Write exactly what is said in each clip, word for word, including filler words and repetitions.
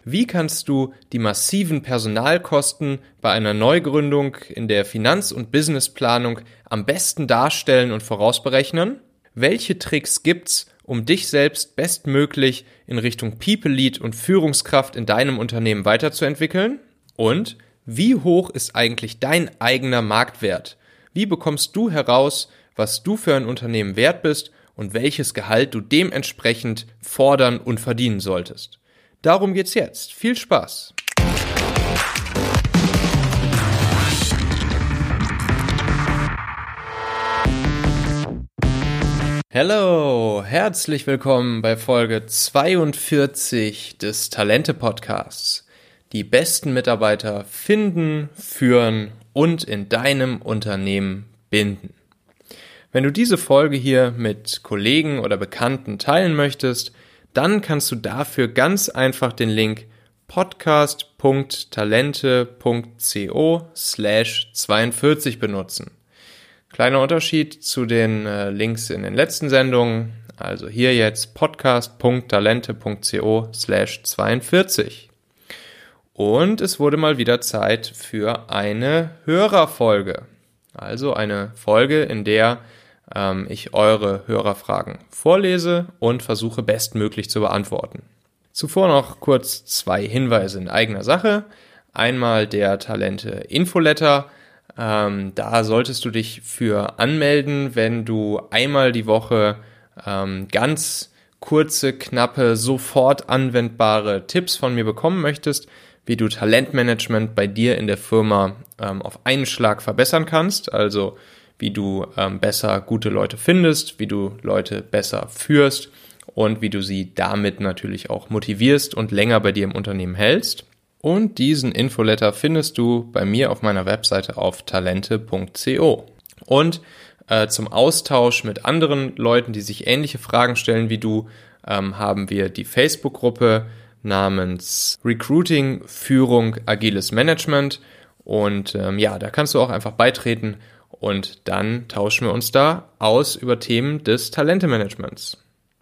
Wie kannst du die massiven Personalkosten bei einer Neugründung in der Finanz- und Businessplanung am besten darstellen und vorausberechnen? Welche Tricks gibt's, um dich selbst bestmöglich in Richtung People Lead und Führungskraft in deinem Unternehmen weiterzuentwickeln? Und wie hoch ist eigentlich dein eigener Marktwert? Wie bekommst du heraus, was du für ein Unternehmen wert bist und welches Gehalt du dementsprechend fordern und verdienen solltest? Darum geht's jetzt. Viel Spaß! Hallo, herzlich willkommen bei Folge zweiundvierzig des Talente-Podcasts. Die besten Mitarbeiter finden, führen und in deinem Unternehmen binden. Wenn du diese Folge hier mit Kollegen oder Bekannten teilen möchtest, dann kannst du dafür ganz einfach den Link podcast.talente.co slash zweiundvierzig benutzen. Kleiner Unterschied zu den äh, Links in den letzten Sendungen, also hier jetzt podcast.talente.co slash zweiundvierzig. Und es wurde mal wieder Zeit für eine Hörerfolge, also eine Folge, in der ich eure Hörerfragen vorlese und versuche bestmöglich zu beantworten. Zuvor noch kurz zwei Hinweise in eigener Sache. Einmal der Talente-Infoletter. Ähm, da solltest du dich für anmelden, wenn du einmal die Woche ähm, ganz kurze, knappe, sofort anwendbare Tipps von mir bekommen möchtest, wie du Talentmanagement bei dir in der Firma ähm, auf einen Schlag verbessern kannst. Also wie du ähm, besser gute Leute findest, wie du Leute besser führst und wie du sie damit natürlich auch motivierst und länger bei dir im Unternehmen hältst. Und diesen Infoletter findest du bei mir auf meiner Webseite auf talente punkt co. Und äh, zum Austausch mit anderen Leuten, die sich ähnliche Fragen stellen wie du, ähm, haben wir die Facebook-Gruppe namens Recruiting, Führung, Agiles Management. Und ähm, ja, da kannst du auch einfach beitreten. Und dann tauschen wir uns da aus über Themen des Talente-Managements.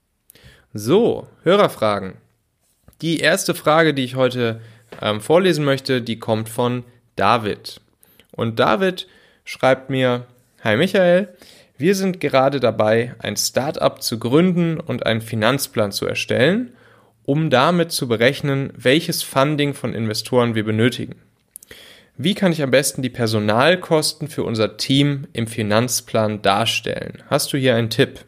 So, Hörerfragen. Die erste Frage, die ich heute ähm, vorlesen möchte, die kommt von David. Und David schreibt mir: Hi Michael, wir sind gerade dabei, ein Startup zu gründen und einen Finanzplan zu erstellen, um damit zu berechnen, welches Funding von Investoren wir benötigen. Wie kann ich am besten die Personalkosten für unser Team im Finanzplan darstellen? Hast du hier einen Tipp?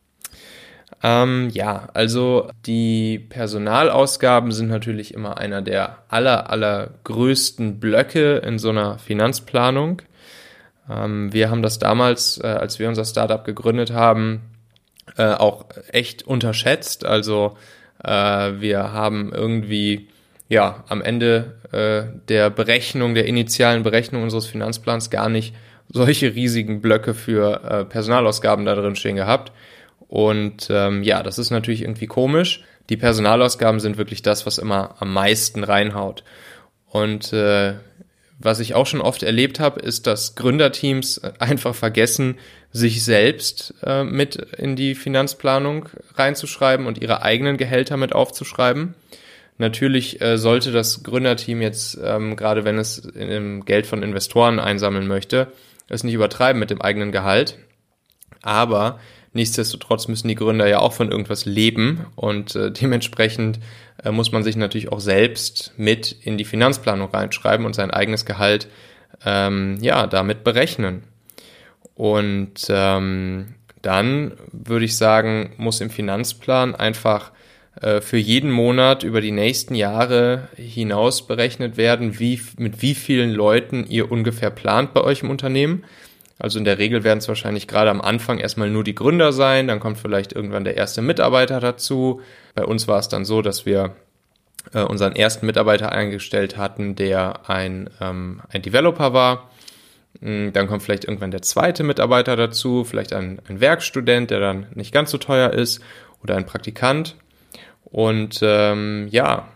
Ähm, ja, also die Personalausgaben sind natürlich immer einer der aller, allergrößten Blöcke in so einer Finanzplanung. Ähm, wir haben das damals, äh, als wir unser Startup gegründet haben, äh, auch echt unterschätzt. Also äh, wir haben irgendwie ja, am Ende äh, der Berechnung, der initialen Berechnung unseres Finanzplans gar nicht solche riesigen Blöcke für äh, Personalausgaben da drin stehen gehabt. Und ähm, ja, das ist natürlich irgendwie komisch. Die Personalausgaben sind wirklich das, was immer am meisten reinhaut. Und äh, was ich auch schon oft erlebt habe, ist, dass Gründerteams einfach vergessen, sich selbst äh, mit in die Finanzplanung reinzuschreiben und ihre eigenen Gehälter mit aufzuschreiben. Natürlich äh, sollte das Gründerteam jetzt, ähm, gerade wenn es ähm, Geld von Investoren einsammeln möchte, es nicht übertreiben mit dem eigenen Gehalt. Aber nichtsdestotrotz müssen die Gründer ja auch von irgendwas leben und äh, dementsprechend äh, muss man sich natürlich auch selbst mit in die Finanzplanung reinschreiben und sein eigenes Gehalt ähm, ja damit berechnen. Und ähm, dann würde ich sagen, muss im Finanzplan einfach für jeden Monat über die nächsten Jahre hinaus berechnet werden, wie, mit wie vielen Leuten ihr ungefähr plant bei euch im Unternehmen. Also in der Regel werden es wahrscheinlich gerade am Anfang erstmal nur die Gründer sein, dann kommt vielleicht irgendwann der erste Mitarbeiter dazu. Bei uns war es dann so, dass wir äh, unseren ersten Mitarbeiter eingestellt hatten, der ein, ähm, ein Developer war. Dann kommt vielleicht irgendwann der zweite Mitarbeiter dazu, vielleicht ein, ein Werkstudent, der dann nicht ganz so teuer ist, oder ein Praktikant. Und ähm, ja,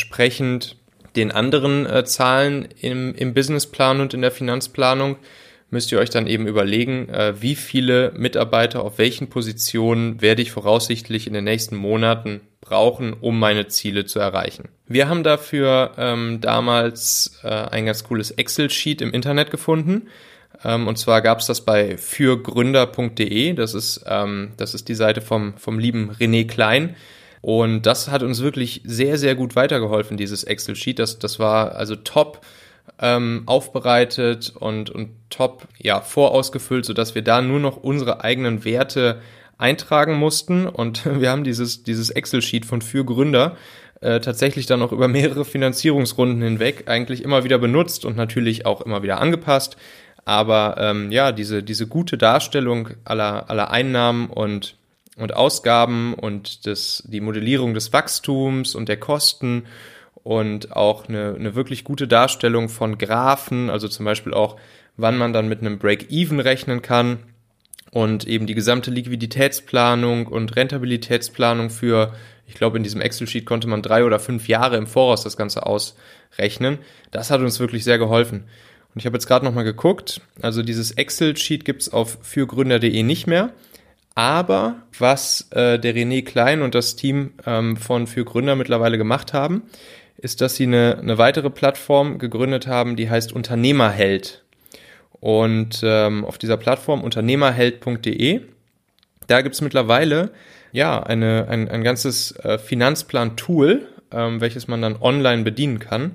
entsprechend den anderen äh, Zahlen im, im Businessplan und in der Finanzplanung müsst ihr euch dann eben überlegen, äh, wie viele Mitarbeiter auf welchen Positionen werde ich voraussichtlich in den nächsten Monaten brauchen, um meine Ziele zu erreichen. Wir haben dafür ähm, damals äh, ein ganz cooles Excel-Sheet im Internet gefunden. Ähm, und zwar gab es das bei fürgründer punkt de. Das ist, ähm, das ist die Seite vom, vom lieben René Klein. Und das hat uns wirklich sehr, sehr gut weitergeholfen, dieses Excel-Sheet. Das, das war also top ähm, aufbereitet und, und top ja, vorausgefüllt, sodass wir da nur noch unsere eigenen Werte eintragen mussten. Und wir haben dieses, dieses Excel-Sheet von Für Gründer äh, tatsächlich dann auch über mehrere Finanzierungsrunden hinweg eigentlich immer wieder benutzt und natürlich auch immer wieder angepasst. Aber ähm, ja, diese, diese gute Darstellung aller, aller Einnahmen und und Ausgaben und das, die Modellierung des Wachstums und der Kosten und auch eine, eine wirklich gute Darstellung von Graphen, also zum Beispiel auch, wann man dann mit einem Break-Even rechnen kann und eben die gesamte Liquiditätsplanung und Rentabilitätsplanung für, ich glaube, in diesem Excel-Sheet konnte man drei oder fünf Jahre im Voraus das Ganze ausrechnen. Das hat uns wirklich sehr geholfen. Und ich habe jetzt gerade nochmal geguckt, also dieses Excel-Sheet gibt es auf fürgründer punkt de nicht mehr. Aber was äh, der René Klein und das Team ähm, von Für Gründer mittlerweile gemacht haben, ist, dass sie eine, eine weitere Plattform gegründet haben, die heißt Unternehmerheld. Und ähm, auf dieser Plattform unternehmerheld punkt de, da gibt es mittlerweile ja eine, ein, ein ganzes äh, Finanzplan-Tool, ähm, welches man dann online bedienen kann.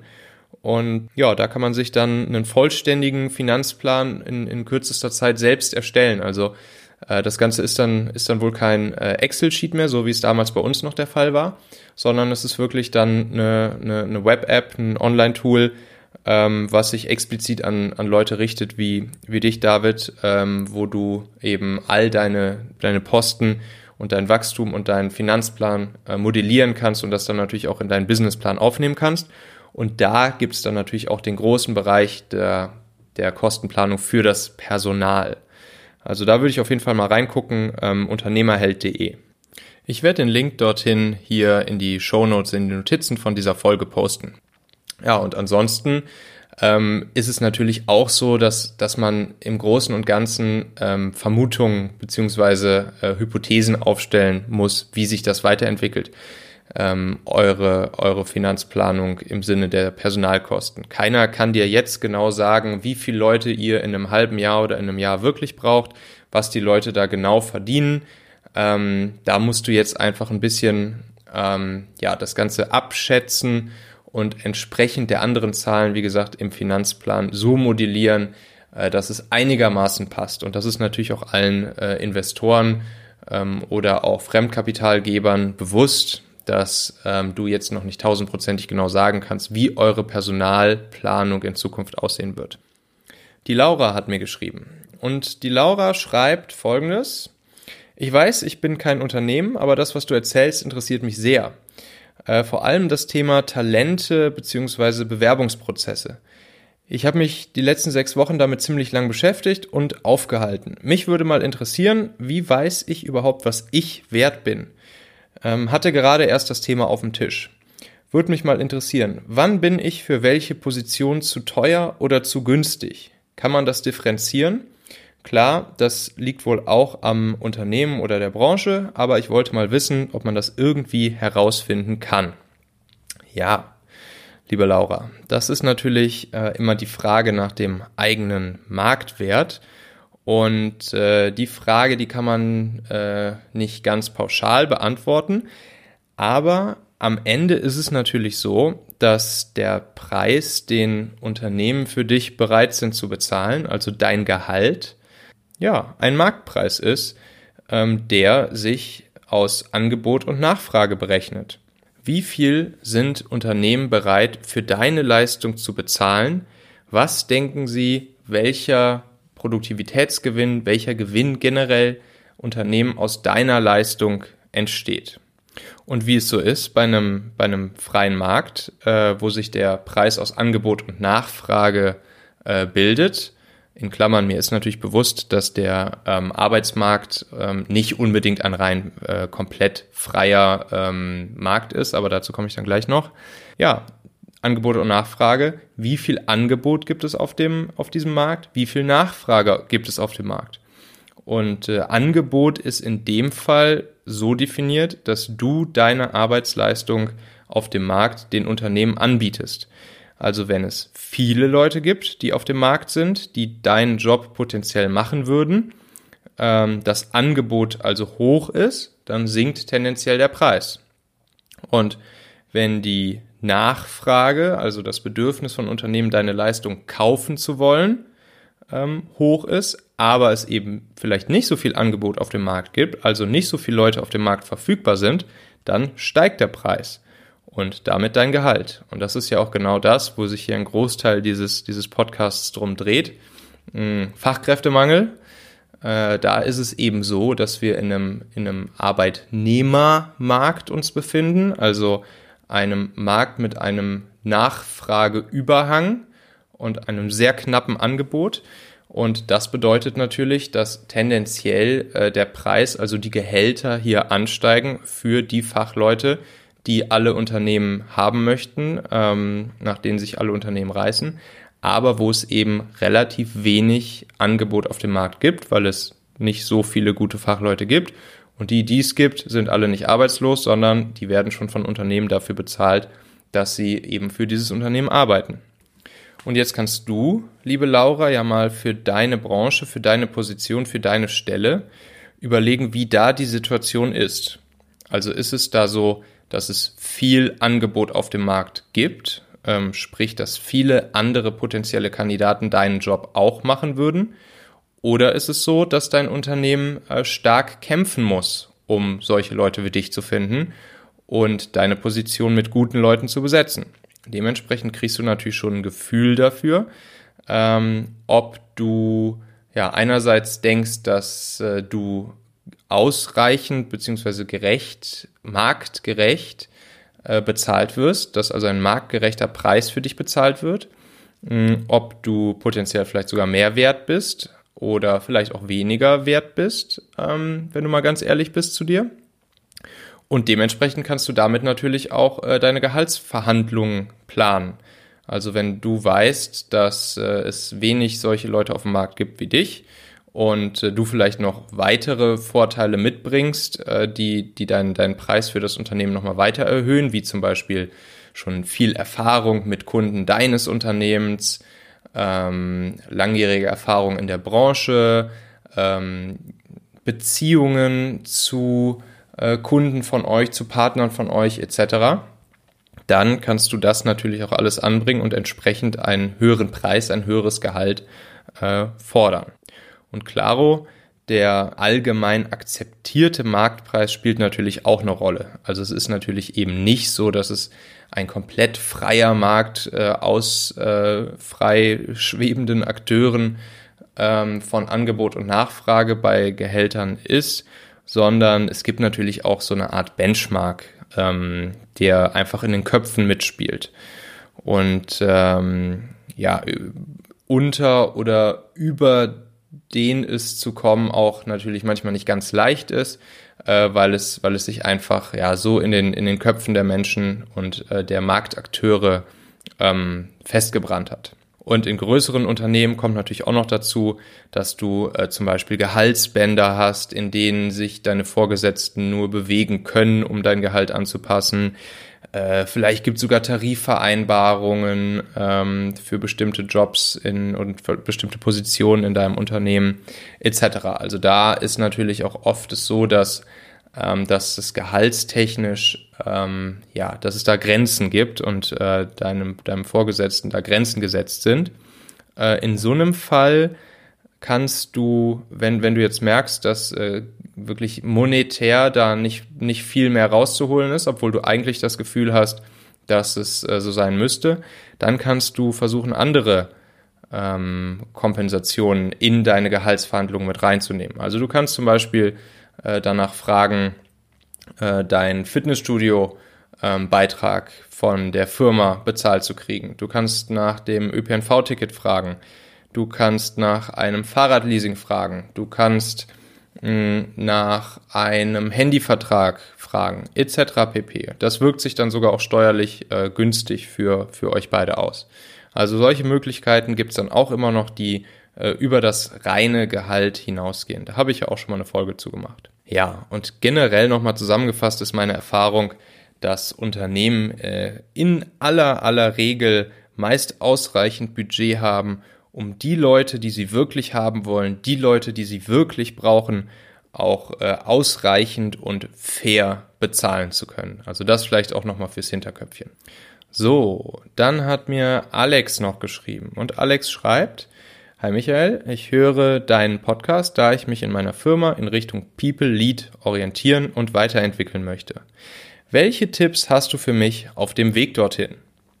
Und ja, da kann man sich dann einen vollständigen Finanzplan in, in kürzester Zeit selbst erstellen. Also das Ganze ist dann, ist dann wohl kein Excel-Sheet mehr, so wie es damals bei uns noch der Fall war, sondern es ist wirklich dann eine, eine, eine Web-App, ein Online-Tool, ähm, was sich explizit an, an Leute richtet, wie, wie dich, David, ähm, wo du eben all deine, deine Posten und dein Wachstum und deinen Finanzplan äh, modellieren kannst und das dann natürlich auch in deinen Businessplan aufnehmen kannst. Und da gibt es dann natürlich auch den großen Bereich der, der Kostenplanung für das Personal. Also da würde ich auf jeden Fall mal reingucken, ähm, unternehmerheld punkt de. Ich werde den Link dorthin hier in die Shownotes, in die Notizen von dieser Folge posten. Ja, und ansonsten ähm, ist es natürlich auch so, dass, dass man im Großen und Ganzen ähm, Vermutungen beziehungsweise äh, Hypothesen aufstellen muss, wie sich das weiterentwickelt. Ähm, eure, eure Finanzplanung im Sinne der Personalkosten. Keiner kann dir jetzt genau sagen, wie viele Leute ihr in einem halben Jahr oder in einem Jahr wirklich braucht, was die Leute da genau verdienen. Ähm, da musst du jetzt einfach ein bisschen ähm, ja, das Ganze abschätzen und entsprechend der anderen Zahlen, wie gesagt, im Finanzplan so modellieren, äh, dass es einigermaßen passt. Und das ist natürlich auch allen äh, Investoren ähm, oder auch Fremdkapitalgebern bewusst, dass ähm, du jetzt noch nicht tausendprozentig genau sagen kannst, wie eure Personalplanung in Zukunft aussehen wird. Die Laura hat mir geschrieben. Und die Laura schreibt Folgendes: Ich weiß, ich bin kein Unternehmen, aber das, was du erzählst, interessiert mich sehr. Äh, vor allem das Thema Talente bzw. Bewerbungsprozesse. Ich habe mich die letzten sechs Wochen damit ziemlich lang beschäftigt und aufgehalten. Mich würde mal interessieren, wie weiß ich überhaupt, was ich wert bin? Ähm, hatte gerade erst das Thema auf dem Tisch. Würde mich mal interessieren, wann bin ich für welche Position zu teuer oder zu günstig? Kann man das differenzieren? Klar, das liegt wohl auch am Unternehmen oder der Branche, aber ich wollte mal wissen, ob man das irgendwie herausfinden kann. Ja, liebe Laura, das ist natürlich äh, immer die Frage nach dem eigenen Marktwert. Und äh, die Frage, die kann man äh, nicht ganz pauschal beantworten, aber am Ende ist es natürlich so, dass der Preis, den Unternehmen für dich bereit sind zu bezahlen, also dein Gehalt, ja, ein Marktpreis ist, ähm, der sich aus Angebot und Nachfrage berechnet. Wie viel sind Unternehmen bereit, für deine Leistung zu bezahlen? Was denken sie, welcher Produktivitätsgewinn, welcher Gewinn generell Unternehmen aus deiner Leistung entsteht? Und wie es so ist bei einem, bei einem freien Markt, äh, wo sich der Preis aus Angebot und Nachfrage äh, bildet, in Klammern, mir ist natürlich bewusst, dass der ähm, Arbeitsmarkt ähm, nicht unbedingt ein rein äh, komplett freier ähm, Markt ist, aber dazu komme ich dann gleich noch. Ja, Angebot und Nachfrage. Wie viel Angebot gibt es auf dem, auf diesem Markt? Wie viel Nachfrage gibt es auf dem Markt? Und äh, Angebot ist in dem Fall so definiert, dass du deine Arbeitsleistung auf dem Markt den Unternehmen anbietest. Also wenn es viele Leute gibt, die auf dem Markt sind, die deinen Job potenziell machen würden, ähm, das Angebot also hoch ist, dann sinkt tendenziell der Preis. Und wenn die Nachfrage, also das Bedürfnis von Unternehmen, deine Leistung kaufen zu wollen, ähm, hoch ist, aber es eben vielleicht nicht so viel Angebot auf dem Markt gibt, also nicht so viele Leute auf dem Markt verfügbar sind, dann steigt der Preis und damit dein Gehalt. Und das ist ja auch genau das, wo sich hier ein Großteil dieses, dieses Podcasts drum dreht. Fachkräftemangel. Äh, da ist es eben so, dass wir in einem, in einem Arbeitnehmermarkt uns befinden, also einem Markt mit einem Nachfrageüberhang und einem sehr knappen Angebot. Und das bedeutet natürlich, dass tendenziell äh, der Preis, also die Gehälter hier ansteigen für die Fachleute, die alle Unternehmen haben möchten, ähm, nach denen sich alle Unternehmen reißen, aber wo es eben relativ wenig Angebot auf dem Markt gibt, weil es nicht so viele gute Fachleute gibt. Und die, die es gibt, sind alle nicht arbeitslos, sondern die werden schon von Unternehmen dafür bezahlt, dass sie eben für dieses Unternehmen arbeiten. Und jetzt kannst du, liebe Laura, ja mal für deine Branche, für deine Position, für deine Stelle überlegen, wie da die Situation ist. Also ist es da so, dass es viel Angebot auf dem Markt gibt, ähm, sprich, dass viele andere potenzielle Kandidaten deinen Job auch machen würden? Oder ist es so, dass dein Unternehmen äh, stark kämpfen muss, um solche Leute wie dich zu finden und deine Position mit guten Leuten zu besetzen? Dementsprechend kriegst du natürlich schon ein Gefühl dafür, ähm, ob du ja einerseits denkst, dass äh, du ausreichend bzw. gerecht, marktgerecht äh, bezahlt wirst, dass also ein marktgerechter Preis für dich bezahlt wird, mh, ob du potenziell vielleicht sogar mehr wert bist oder vielleicht auch weniger wert bist, ähm, wenn du mal ganz ehrlich bist zu dir. Und dementsprechend kannst du damit natürlich auch äh, deine Gehaltsverhandlungen planen. Also wenn du weißt, dass äh, es wenig solche Leute auf dem Markt gibt wie dich und äh, du vielleicht noch weitere Vorteile mitbringst, äh, die, die deinen deinen Preis für das Unternehmen nochmal weiter erhöhen, wie zum Beispiel schon viel Erfahrung mit Kunden deines Unternehmens, ähm, langjährige Erfahrung in der Branche, ähm, Beziehungen zu Kunden von euch, zu Partnern von euch et cetera, dann kannst du das natürlich auch alles anbringen und entsprechend einen höheren Preis, ein höheres Gehalt äh, fordern. Und klaro, der allgemein akzeptierte Marktpreis spielt natürlich auch eine Rolle. Also es ist natürlich eben nicht so, dass es ein komplett freier Markt äh, aus äh, frei schwebenden Akteuren ähm, von Angebot und Nachfrage bei Gehältern ist, sondern es gibt natürlich auch so eine Art Benchmark, ähm, der einfach in den Köpfen mitspielt. Und ähm, ja, unter oder über den es zu kommen auch natürlich manchmal nicht ganz leicht ist, äh, weil es, weil es sich einfach ja so in den in den Köpfen der Menschen und äh, der Marktakteure ähm, festgebrannt hat. Und in größeren Unternehmen kommt natürlich auch noch dazu, dass du äh, zum Beispiel Gehaltsbänder hast, in denen sich deine Vorgesetzten nur bewegen können, um dein Gehalt anzupassen. Äh, vielleicht gibt es sogar Tarifvereinbarungen ähm, für bestimmte Jobs in, und für bestimmte Positionen in deinem Unternehmen et cetera. Also da ist natürlich auch oft es so, dass ähm, dass es gehaltstechnisch, ähm, ja, dass es da Grenzen gibt und äh, deinem, deinem Vorgesetzten da Grenzen gesetzt sind. Äh, in so einem Fall kannst du, wenn, wenn du jetzt merkst, dass äh, wirklich monetär da nicht, nicht viel mehr rauszuholen ist, obwohl du eigentlich das Gefühl hast, dass es äh, so sein müsste, dann kannst du versuchen, andere ähm, Kompensationen in deine Gehaltsverhandlungen mit reinzunehmen. Also du kannst zum Beispiel äh, danach fragen, äh, dein Fitnessstudio-Beitrag ähm, von der Firma bezahlt zu kriegen. Du kannst nach dem Ö P N V-Ticket fragen. Du kannst nach einem Fahrradleasing fragen. Du kannst mh, nach einem Handyvertrag Fragen et cetera pp. Das wirkt sich dann sogar auch steuerlich äh, günstig für, für euch beide aus. Also solche Möglichkeiten gibt es dann auch immer noch, die äh, über das reine Gehalt hinausgehen. Da habe ich ja auch schon mal eine Folge zu gemacht. Ja, und generell nochmal zusammengefasst ist meine Erfahrung, dass Unternehmen äh, in aller, aller Regel meist ausreichend Budget haben, um die Leute, die sie wirklich haben wollen, die Leute, die sie wirklich brauchen, auch äh, ausreichend und fair bezahlen zu können. Also das vielleicht auch nochmal fürs Hinterköpfchen. So, dann hat mir Alex noch geschrieben. Und Alex schreibt: Hi Michael, ich höre deinen Podcast, da ich mich in meiner Firma in Richtung People Lead orientieren und weiterentwickeln möchte. Welche Tipps hast du für mich auf dem Weg dorthin?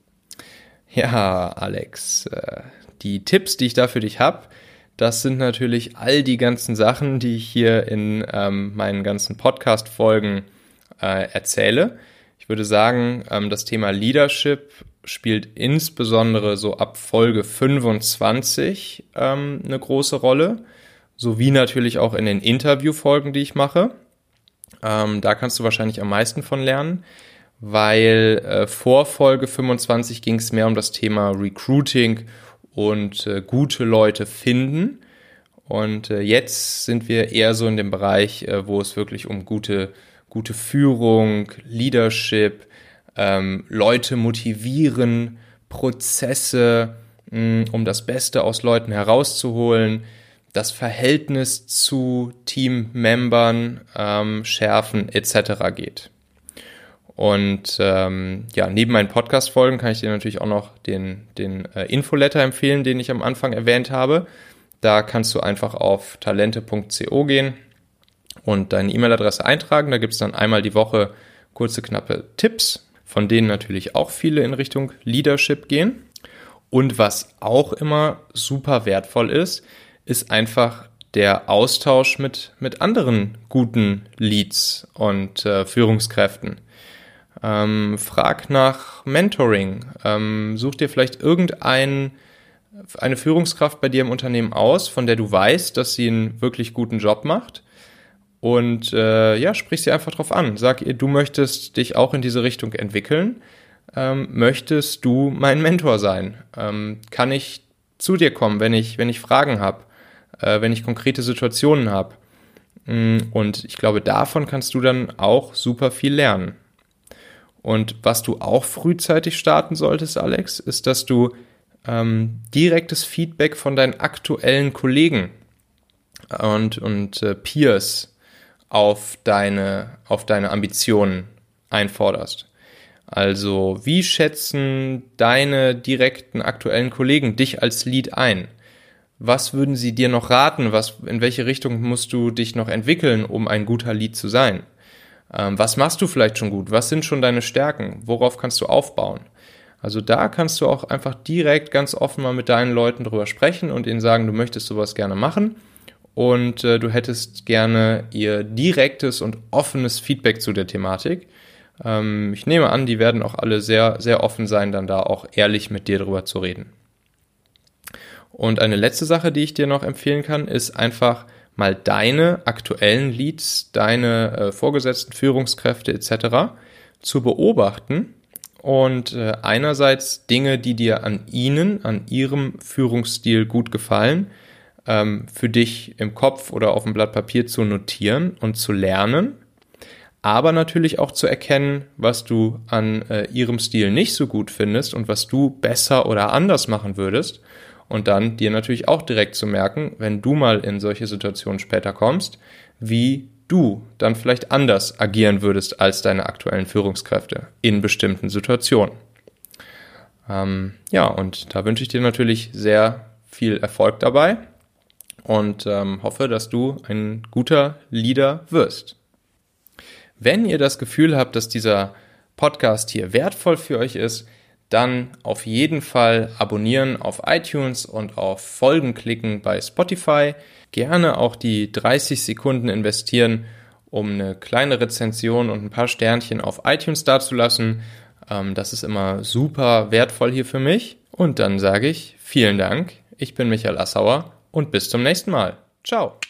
Ja, Alex, äh, die Tipps, die ich da für dich habe, das sind natürlich all die ganzen Sachen, die ich hier in ähm, meinen ganzen Podcast-Folgen äh, erzähle. Ich würde sagen, ähm, das Thema Leadership spielt insbesondere so ab Folge fünfundzwanzig ähm, eine große Rolle, sowie natürlich auch in den Interviewfolgen, die ich mache. Ähm, da kannst du wahrscheinlich am meisten von lernen, weil äh, vor Folge fünfundzwanzig ging es mehr um das Thema Recruiting und äh, gute Leute finden. Und äh, jetzt sind wir eher so in dem Bereich, äh, wo es wirklich um gute, gute Führung, Leadership, ähm, Leute motivieren, Prozesse, mh, um das Beste aus Leuten herauszuholen, das Verhältnis zu Teammembern ähm, schärfen et cetera geht. Und ähm, ja, neben meinen Podcast-Folgen kann ich dir natürlich auch noch den, den äh, Infoletter empfehlen, den ich am Anfang erwähnt habe. Da kannst du einfach auf talente punkt co gehen und deine E-Mail-Adresse eintragen. Da gibt es dann einmal die Woche kurze, knappe Tipps, von denen natürlich auch viele in Richtung Leadership gehen. Und was auch immer super wertvoll ist, ist einfach der Austausch mit, mit anderen guten Leads und äh, Führungskräften. Ähm, frag nach Mentoring. Ähm, such dir vielleicht irgendein, eine Führungskraft bei dir im Unternehmen aus, von der du weißt, dass sie einen wirklich guten Job macht. Und äh, ja, sprich sie einfach drauf an. Sag ihr, du möchtest dich auch in diese Richtung entwickeln. Ähm, möchtest du mein Mentor sein? Ähm, kann ich zu dir kommen, wenn ich, wenn ich Fragen habe, äh, wenn ich konkrete Situationen habe? Und ich glaube, davon kannst du dann auch super viel lernen. Und was du auch frühzeitig starten solltest, Alex, ist, dass du ähm, direktes Feedback von deinen aktuellen Kollegen und, und äh, Peers auf deine, auf deine Ambitionen einforderst. Also, wie schätzen deine direkten aktuellen Kollegen dich als Lead ein? Was würden sie dir noch raten? Was, in welche Richtung musst du dich noch entwickeln, um ein guter Lead zu sein? Ähm, was machst du vielleicht schon gut? Was sind schon deine Stärken? Worauf kannst du aufbauen? Also da kannst du auch einfach direkt ganz offen mal mit deinen Leuten drüber sprechen und ihnen sagen, du möchtest sowas gerne machen und äh, du hättest gerne ihr direktes und offenes Feedback zu der Thematik. Ähm, ich nehme an, die werden auch alle sehr, sehr offen sein, dann da auch ehrlich mit dir drüber zu reden. Und eine letzte Sache, die ich dir noch empfehlen kann, ist einfach mal deine aktuellen Leads, deine äh, vorgesetzten Führungskräfte et cetera zu beobachten und äh, einerseits Dinge, die dir an ihnen, an ihrem Führungsstil gut gefallen, ähm, für dich im Kopf oder auf dem Blatt Papier zu notieren und zu lernen, aber natürlich auch zu erkennen, was du an äh, ihrem Stil nicht so gut findest und was du besser oder anders machen würdest. Und dann dir natürlich auch direkt zu merken, wenn du mal in solche Situationen später kommst, wie du dann vielleicht anders agieren würdest als deine aktuellen Führungskräfte in bestimmten Situationen. Ähm, ja, und da wünsche ich dir natürlich sehr viel Erfolg dabei und ähm, hoffe, dass du ein guter Leader wirst. Wenn ihr das Gefühl habt, dass dieser Podcast hier wertvoll für euch ist, dann auf jeden Fall abonnieren auf iTunes und auf Folgen klicken bei Spotify. Gerne auch die dreißig Sekunden investieren, um eine kleine Rezension und ein paar Sternchen auf iTunes dazulassen. Das ist immer super wertvoll hier für mich. Und dann sage ich vielen Dank. Ich bin Michael Assauer und bis zum nächsten Mal. Ciao.